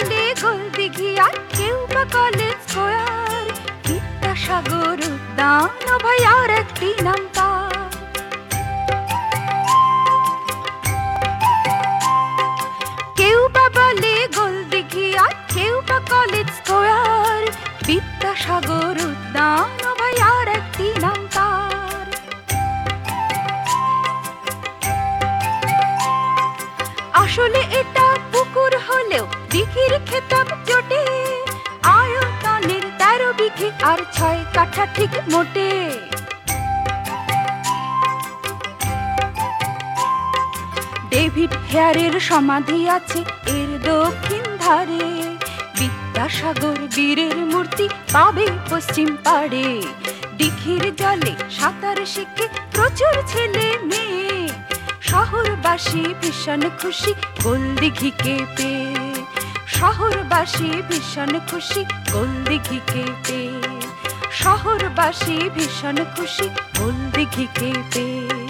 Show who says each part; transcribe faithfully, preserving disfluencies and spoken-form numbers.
Speaker 1: বলে গোলদিঘি আর কেউ বা কলেজ স্কয়ার, বিদ্যাসাগর উদ্যান ভাই আর একটি নাম তার। কেউ বা বলে গোলদিঘি আর কেউ বা কলেজ স্কয়ার, বিদ্যাসাগর উদ্যান ভাই আর একটি নাম তার। আসলে এটা পুকুর হলেও দিঘির খেতাব জোটে, আয়তনের তেরো বিঘে আর ছয় কাঠা ঠিক মোটে। ডেভিড হেয়ারের সমাধি আছে এর দক্ষিণ ধারে, বিদ্যাসাগর বীরের মূর্তি পাবে পশ্চিম পাড়ে। দিঘির জলে সাঁতার শিখে প্রচুর ছেলে মেয়ে, শহরবাসী ভীষণ খুশি গোলদিঘিকে পেয়ে। শহরবাসী ভীষণ খুশি গোলদিঘিকে পেয়ে। শহরবাসী ভীষণ খুশি গোলদিঘিকে পেয়ে।